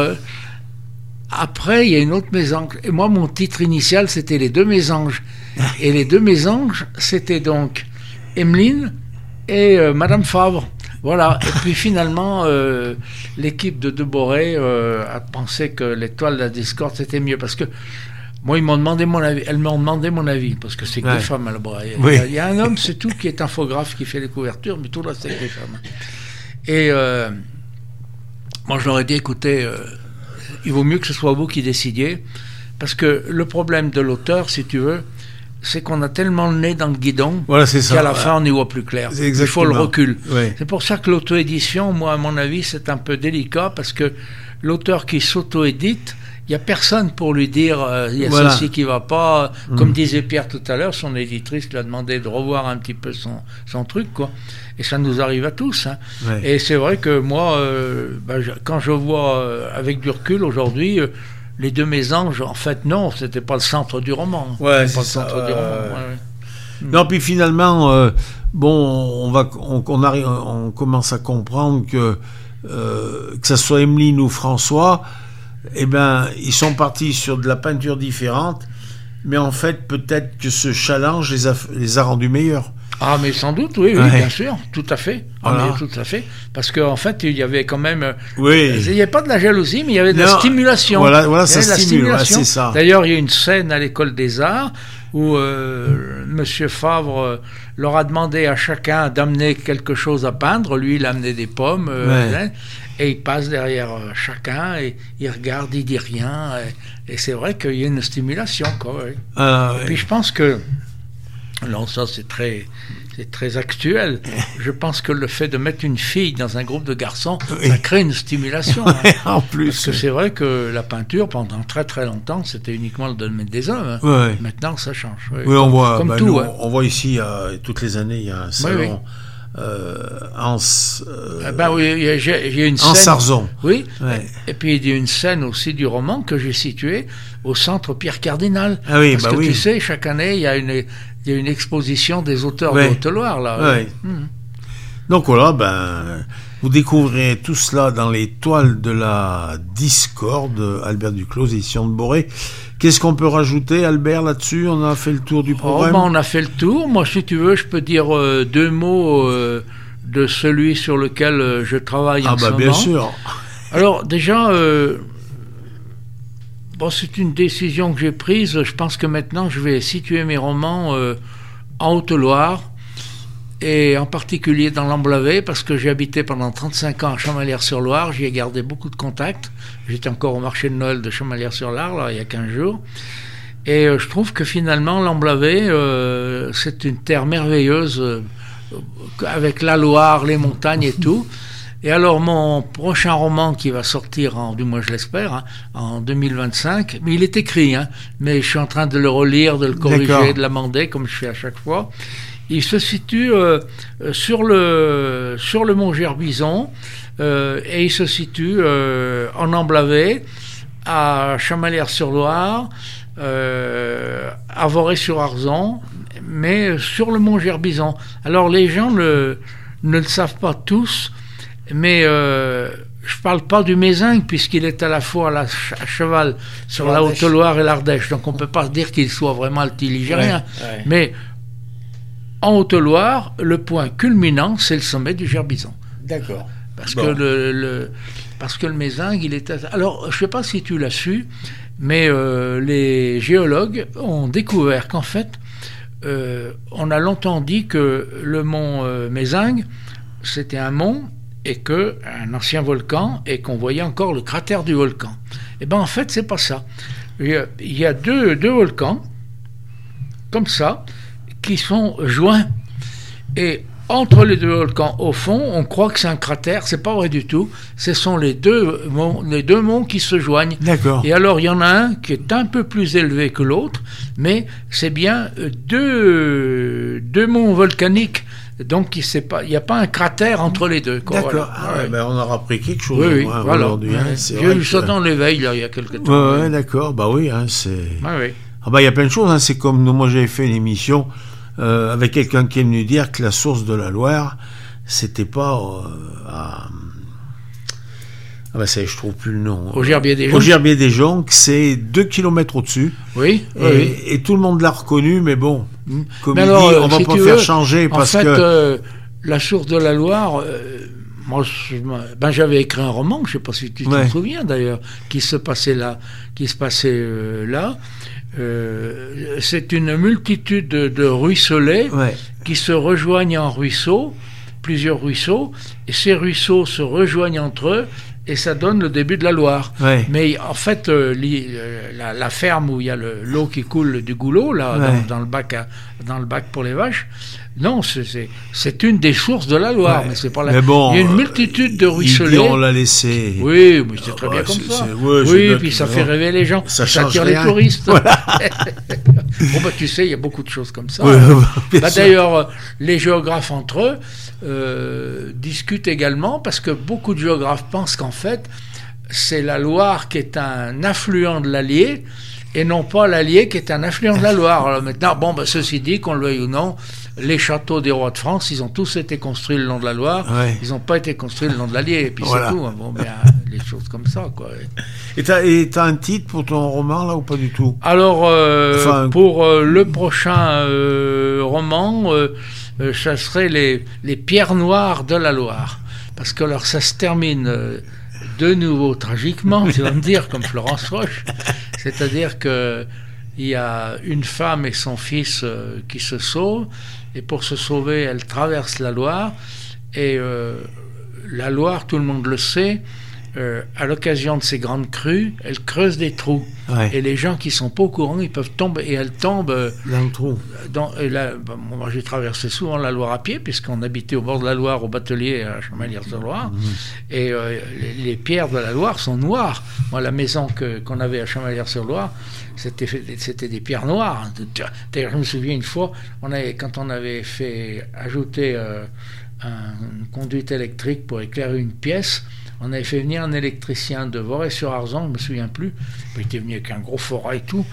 Après, il y a une autre mésange. Et moi, mon titre initial, c'était Les Deux Mésanges. Et les deux mésanges, c'était donc Emeline et Madame Fabre. Voilà. Et puis finalement, l'équipe de Deboré a pensé que les toiles de la discorde, c'était mieux. Parce que moi, ils m'ont demandé mon avis. Elles m'ont demandé mon avis. Parce que c'est que des femmes à la bras. Il y a un homme, c'est tout, qui est infographe, qui fait les couvertures, mais tout là, c'est que des femmes. Et moi, je leur ai dit, écoutez... il vaut mieux que ce soit vous qui décidiez, parce que le problème de l'auteur, si tu veux, c'est qu'on a tellement le nez dans le guidon qu'à la fin, on n'y voit plus clair. Il faut le recul. Oui. C'est pour ça que l'auto-édition, moi, à mon avis, c'est un peu délicat, parce que l'auteur qui s'auto-édite, il n'y a personne pour lui dire il y a ceci qui ne va pas. Comme disait Pierre tout à l'heure, son éditrice lui a demandé de revoir un petit peu son truc, quoi. Et ça nous arrive à tous. Hein. Ouais. Et c'est vrai que moi, quand je vois avec du recul aujourd'hui, Les Deux Mésanges, en fait, non, c'était pas le centre du roman. Ouais, c'est pas le centre du roman. Non, puis finalement, on commence à comprendre que ça soit Emeline ou François, eh ben, ils sont partis sur de la peinture différente, mais en fait, peut-être que ce challenge les a rendus meilleurs. Ah, mais sans doute, oui, bien sûr, tout à fait. Voilà. Ah, mais tout à fait. Parce qu'en fait, il y avait quand même... il n'y avait pas de la jalousie, mais il y avait de la stimulation. Voilà, ça stimule, c'est ça. D'ailleurs, il y a une scène à l'École des Arts où Monsieur Fabre leur a demandé à chacun d'amener quelque chose à peindre. Lui, il a amené des pommes, et il passe derrière chacun, et il regarde, il dit rien. Et c'est vrai qu'il y a une stimulation, quoi. Et puis je pense que... Non, ça c'est très actuel. Je pense que le fait de mettre une fille dans un groupe de garçons, ça crée une stimulation. En plus. Parce que c'est vrai que la peinture, pendant très très longtemps, c'était uniquement le domaine des hommes. Maintenant, ça change. Oui, on voit. Comme tout. On voit ici, toutes les années, il y a un salon. Il y a une scène. En Sarzon. Oui. Et puis il y a une scène aussi du roman que j'ai situé au centre Pierre Cardinal. Parce que tu sais, chaque année, il y a une exposition des auteurs de Haute-Loire, là. Donc voilà, vous découvrirez tout cela dans les toiles de la discorde, Albert Duclos, édition de Boré, Qu'est-ce qu'on peut rajouter, Albert, là-dessus? On a fait le tour du programme. On a fait le tour. Moi, si tu veux, je peux dire 2 mots de celui sur lequel je travaille en ce moment. Bien sûr. Alors, déjà, c'est une décision que j'ai prise. Je pense que maintenant, je vais situer mes romans en Haute-Loire, et en particulier dans l'Amblavé, parce que j'ai habité pendant 35 ans à Chamalières-sur-Loire. J'y ai gardé beaucoup de contacts. J'étais encore au marché de Noël de Chamalières-sur-Loire, là, il y a 15 jours. Et je trouve que finalement, l'Amblavé, c'est une terre merveilleuse, avec la Loire, les montagnes et tout. Et alors, mon prochain roman qui va sortir, du moins je l'espère, en 2025, mais il est écrit, mais je suis en train de le relire, de le corriger, D'accord. de l'amender, comme je fais à chaque fois. Il se situe sur le mont Gerbison, et il se situe en Amblavé, à Chamalières-sur-Loire, à Vorey-sur-Arzon, mais sur le mont Gerbison. Alors les gens ne le savent pas tous, mais je ne parle pas du Mézingue, puisqu'il est à la fois à cheval sur la Haute-Loire et l'Ardèche, donc on ne peut pas dire qu'il soit vraiment altiligérien, ouais. Mais en Haute-Loire, le point culminant, c'est le sommet du Gerbison. D'accord. Parce que le Mézingue, il est... Alors, je ne sais pas si tu l'as su, mais les géologues ont découvert qu'en fait, on a longtemps dit que le mont Mézingue, c'était un mont, et un ancien volcan, et qu'on voyait encore le cratère du volcan. Eh bien, en fait, c'est pas ça. Il y a deux volcans, comme ça, qui sont joints, et entre les 2 volcans, au fond, on croit que c'est un cratère. C'est pas vrai du tout. Ce sont les deux monts qui se joignent. D'accord. Et alors, il y en a un qui est un peu plus élevé que l'autre, mais c'est bien deux monts volcaniques. Donc, il n'y a pas un cratère entre les deux. Quoi. D'accord. Voilà. On aura appris quelque chose voilà. aujourd'hui. J'ai vu ça dans l'éveil, là, il y a quelques temps. Ouais, d'accord. c'est... Oui. Il y a plein de choses. C'est comme moi, j'avais fait une émission avec quelqu'un qui est venu dire que la source de la Loire, c'était pas je trouve plus le nom. Au Gerbier des Joncs. Au Gerbier des Joncs, c'est 2 kilomètres au-dessus. Oui. Et tout le monde l'a reconnu, mais bon, comme mais il alors, dit, on va pas faire changer parce que... la source de la Loire, moi, j'avais écrit un roman, je sais pas si tu t'en souviens d'ailleurs, qui se passait là. C'est une multitude de ruisselets qui se rejoignent en ruisseaux, plusieurs ruisseaux, et ces ruisseaux se rejoignent entre eux, et ça donne le début de la Loire. Mais en fait, la ferme où il y a l'eau qui coule du goulot, là, dans le bac pour les vaches, non, c'est une des sources de la Loire, mais c'est pas la. Il y a une multitude de ruisselets. On l'a laissé. Oui, mais c'est très bien comme ça. Puis ça fait rêver les gens, ça attire les touristes. Voilà. Tu sais, il y a beaucoup de choses comme ça. D'ailleurs, les géographes entre eux discutent également, parce que beaucoup de géographes pensent qu'en fait, c'est la Loire qui est un affluent de l'Allier, et non pas l'Allier qui est un affluent de la Loire. Alors maintenant, ceci dit, qu'on le veuille ou non, les châteaux des rois de France, ils ont tous été construits le long de la Loire, ils n'ont pas été construits le long de l'Allier, et puis c'est tout. Les choses comme ça, quoi. Et t'as un titre pour ton roman, là, ou pas du tout? Alors, pour le prochain roman, ça serait les pierres noires de la Loire. Parce que alors, ça se termine de nouveau tragiquement, tu vas me dire, comme Florence Roche. C'est-à-dire qu'il y a une femme et son fils qui se sauvent, et pour se sauver, elle traverse la Loire, et la Loire, tout le monde le sait, à l'occasion de ces grandes crues, elle creuse des trous. Et les gens qui ne sont pas au courant, ils peuvent tomber, et elle tombe dans le trou. Moi, j'ai traversé souvent la Loire à pied, puisqu'on habitait au bord de la Loire, au Batelier, à Chamalières-sur-Loire. Et les pierres de la Loire sont noires. Moi, la maison qu'on avait à Chamalières-sur-Loire, c'était des pierres noires. D'ailleurs, je me souviens une fois, quand on avait fait ajouter une conduite électrique pour éclairer une pièce, on avait fait venir un électricien de Vorey-sur-Arzon, je ne me souviens plus, il était venu avec un gros forat et tout,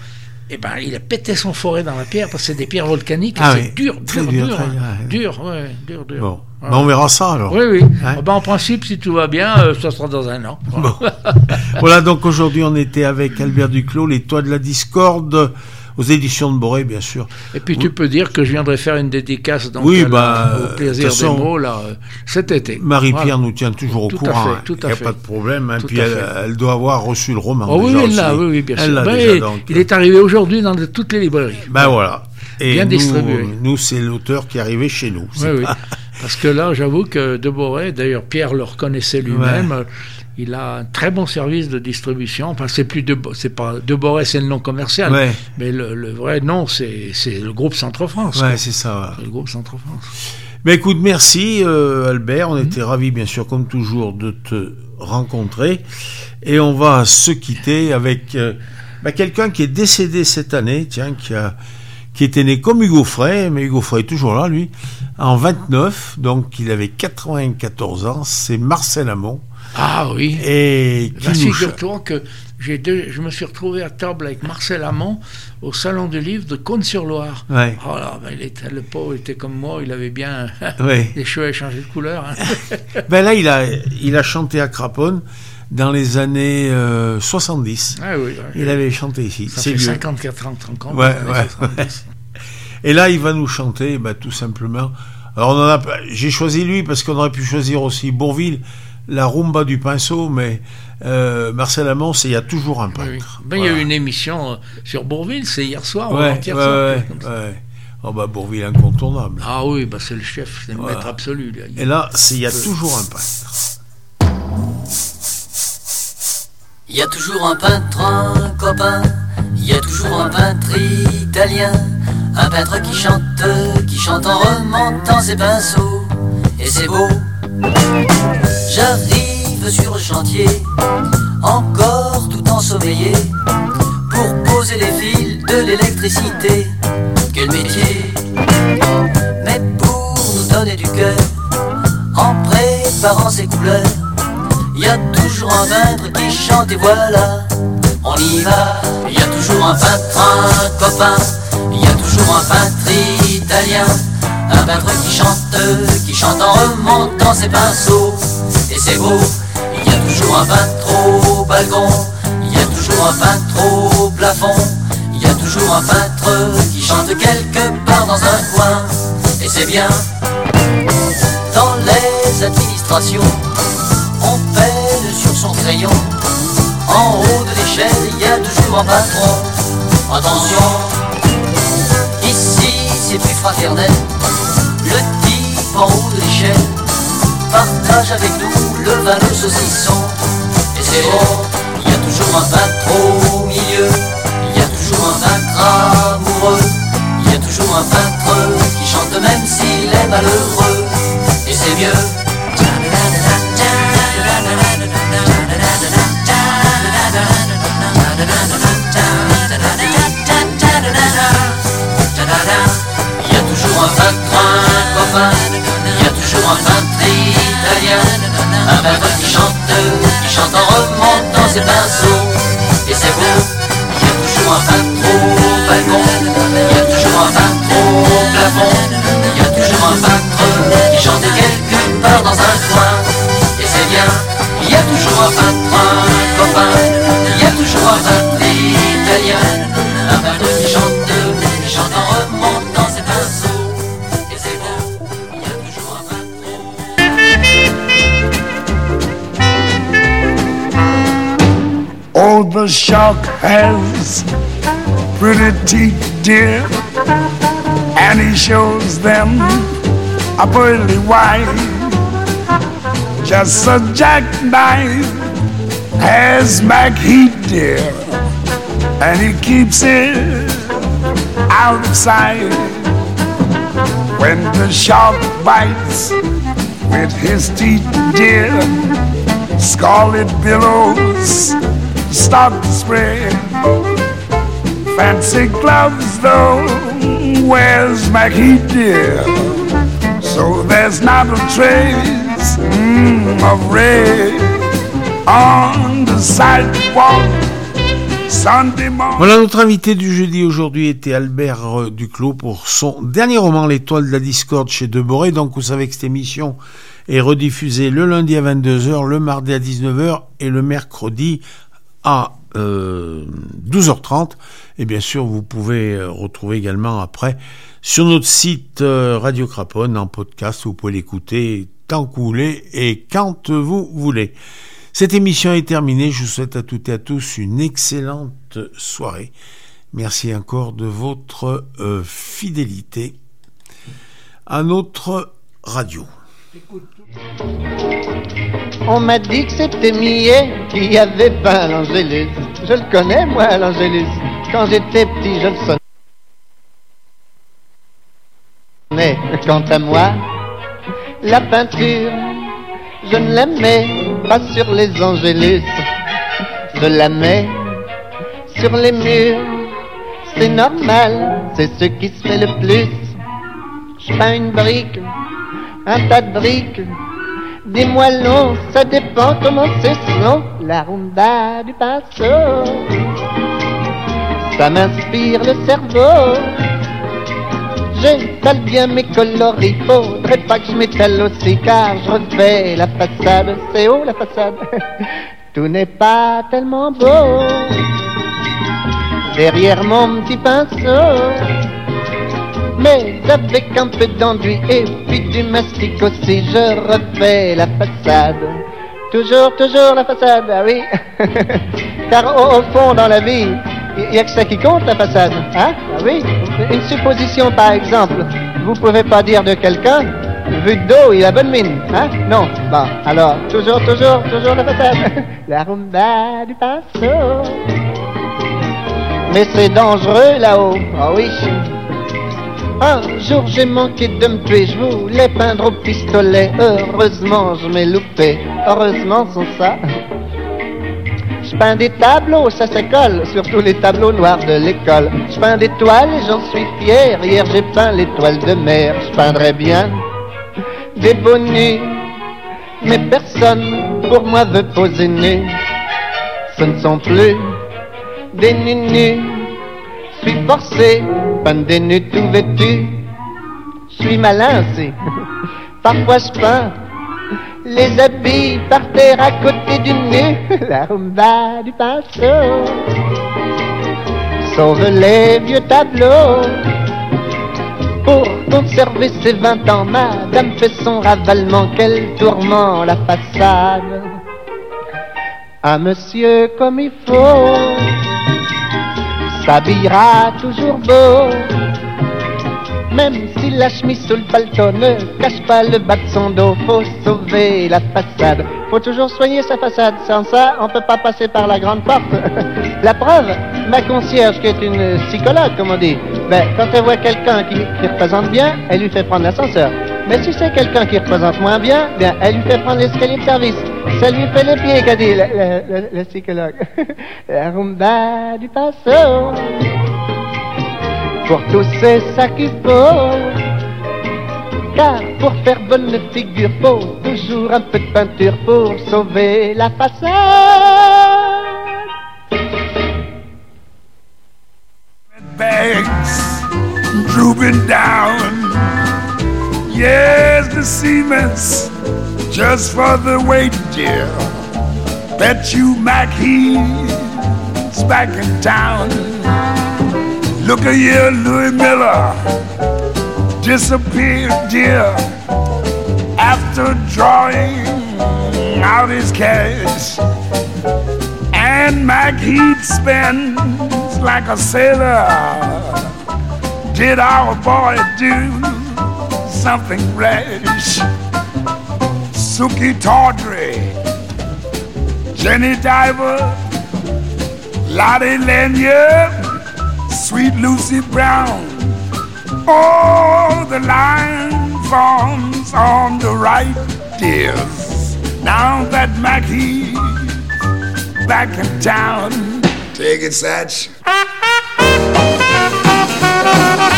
Et ben, il a pété son forêt dans la pierre parce que c'est des pierres volcaniques. Ah et oui, c'est dur. Dur. Bon. Ben, on verra ça alors. Oui. Hein? Ben, en principe, si tout va bien, ça sera dans un an. Bon. Voilà, donc aujourd'hui, on était avec Albert Duclos, Les Toits de la Discorde, aux éditions de Boré, bien sûr. Et puis tu peux dire que je viendrai faire une dédicace donc, au plaisir de toute façon, des mots là, cet été. Marie-Pierre nous tient toujours au courant. Tout à fait. Il n'y a pas de problème. Hein, puis elle doit avoir reçu le roman. Oh, déjà oui, bien sûr. Elle l'a déjà, donc, il est arrivé aujourd'hui dans toutes les librairies. Ben voilà. Et bien distribué. Nous, c'est l'auteur qui est arrivé chez nous. Oui. Parce que là, j'avoue que De Boré, d'ailleurs Pierre le reconnaissait lui-même, il a un très bon service de distribution. Enfin, c'est pas De Boré, c'est le nom commercial, mais le vrai nom, c'est le groupe Centre-France. Ouais, c'est ça. C'est le groupe Centre-France. Mais écoute, merci Albert. On était ravis, bien sûr, comme toujours, de te rencontrer. Et on va se quitter avec quelqu'un qui est décédé cette année, qui était né comme Hugo Frey, mais Hugo Frey est toujours là, lui, en 29, donc il avait 94 ans, c'est Marcel Amont. Ah oui. Et figure-toi que je me suis retrouvé à table avec Marcel Amont au Salon du Livre de Cône-sur-Loire. Ouais. Oh là, le pauvre était comme moi, il avait bien les cheveux avaient changé de couleur. Hein. Ben là, il a chanté à Craponne dans les années 70. Ah oui. Il avait chanté ici. Ça fait 54 ans, 30 ans. Ouais. Et là, il va nous chanter, tout simplement. Alors, j'ai choisi lui parce qu'on aurait pu choisir aussi Bourvil, la rumba du pinceau, mais Marcel Amont, il y a toujours un peintre. Il y a eu une émission sur Bourvil, c'est hier soir. Oh Bourvil incontournable. Ah oui, c'est le chef, c'est le maître absolu. Et là, il y a toujours un peintre. Il y a toujours un peintre, un copain. Il y a toujours un peintre italien. Un peintre qui chante en remontant ses pinceaux. Et c'est beau. J'arrive sur le chantier, encore tout ensommeillé, pour poser les fils de l'électricité. Quel métier! Mais pour nous donner du cœur, en préparant ses couleurs, il y a toujours un peintre qui chante et voilà, on y va. Il y a toujours un peintre, un copain. Il y a toujours un peintre italien. Un peintre qui chante en remontant ses pinceaux. Et c'est beau. Il y a toujours un peintre au balcon. Il y a toujours un peintre au plafond. Il y a toujours un peintre qui chante quelque part dans un coin. Et c'est bien. Dans les administrations, on pèle sur son crayon. En haut de l'échelle, il y a toujours un patron. Attention, ici c'est plus fraternel. Le type en haut de l'échelle partage avec nous le vin, le saucisson. Et c'est bon, il y a toujours un peintre au milieu. Il y a toujours un peintre amoureux. Il y a toujours un peintre qui chante même s'il est malheureux. Et c'est mieux. Il y a toujours un peintre, un copain. Il y a toujours un peintre italien. Un peintre qui chante en remontant ses pinceaux. Et c'est beau. Il y a toujours un peintre au balcon. Il y a toujours un peintre au plafond. Il y a toujours un peintre qui chante quelque part dans un coin. Et c'est bien. Il y a toujours un peintre, un copain. Il y a toujours un peintre italien. Un peintre qui chante en remontant ses pinceaux. Et c'est beau, il y a toujours un peintre. Oh, the shark has pretty teeth, dear, and he shows them a pearly white. Just a jackknife has McHeath, dear, and he keeps it out of sight. When the shark bites with his teeth, dear, scarlet billows start to spread. Fancy gloves though wears McHeath, dear, so there's not a trace of red on the sidewalk Sunday morning. Voilà, notre invité du jeudi aujourd'hui était Albert Duclos pour son dernier roman, L'étoile de la discorde chez Deboré. Donc vous savez que cette émission est rediffusée le lundi à 22h, le mardi à 19h et le mercredi à 12h30. Et bien sûr, vous pouvez retrouver également après sur notre site Radio Craponne en podcast. Vous pouvez l'écouter tant que vous voulez et quand vous voulez. Cette émission est terminée. Je vous souhaite à toutes et à tous une excellente soirée. Merci encore de votre fidélité à notre radio. On m'a dit que c'était Millet qui avait peint l'Angélus. Je le connais, moi, l'Angélus. Quand j'étais petit, je le sonnais. Quant à moi, la peinture, je ne l'aimais pas sur les Angélus. Je la mets sur les murs. C'est normal, c'est ce qui se fait le plus. Je peins une brique, un tas de briques, des moellons, ça dépend comment c'est selon la rumba du pinceau. Ça m'inspire le cerveau. J'étale bien mes coloris, faudrait pas que je m'étale aussi, car je refais la façade. C'est haut la façade, tout n'est pas tellement beau derrière mon petit pinceau. Mais avec un peu d'enduit et puis du mastic aussi, je refais la façade. Toujours, toujours la façade, ah oui. Car au fond, dans la vie, il n'y a que ça qui compte, la façade. Hein? Ah oui. Une supposition, par exemple. Vous pouvez pas dire de quelqu'un, vu de dos, il a bonne mine. Hein? Non. Bon, alors, toujours, toujours, toujours la façade. La rumba du pinceau. Mais c'est dangereux, là-haut. Ah oui. Un jour j'ai manqué de me tuer, je voulais peindre au pistolet. Heureusement je m'ai loupé, heureusement sans ça. Je peins des tableaux, ça s'école, surtout les tableaux noirs de l'école. Je peins des toiles et j'en suis fier, hier j'ai peint l'étoile de mer. Je peindrais bien des beaux nus, mais personne pour moi veut poser nu. Ce ne sont plus des nus. Je suis forcé, peindre des nus tout vêtus. Je suis malin aussi. Parfois je peins les habits par terre à côté du nu. La rumba du pinceau sauve les vieux tableaux. Pour conserver ses 20 ans, madame fait son ravalement. Quel tourment la façade. Un monsieur comme il faut s'habillera toujours beau, même si la chemise sous le paletot ne cache pas le bas de son dos. Faut sauver la façade, faut toujours soigner sa façade. Sans ça, on peut pas passer par la grande porte. La preuve, ma concierge, qui est une psychologue, comme on dit, quand elle voit quelqu'un qui représente bien, elle lui fait prendre l'ascenseur. Mais si c'est quelqu'un qui représente moins bien, elle lui fait prendre l'escalier de service. Ça lui fait les pieds, qu'a dit le psychologue. La rumba du pinceau. Pour tous c'est ça qu'il faut. Car pour faire bonne figure, faut toujours un peu de peinture pour sauver la façade. Bags drooping down. Yes, the cement's just for the weight, dear. Bet you Mac he's back in town. Look at here, Louis Miller disappeared, dear, after drawing out his cash. And Mac Heat spends like a sailor. Did our boy do something rash? Suki Tawdry, Jenny Diver, Lottie Lanyard, Sweet Lucy Brown. Oh, the line forms on the right, dears. Now that Mackie's back in town. Take it, Satch.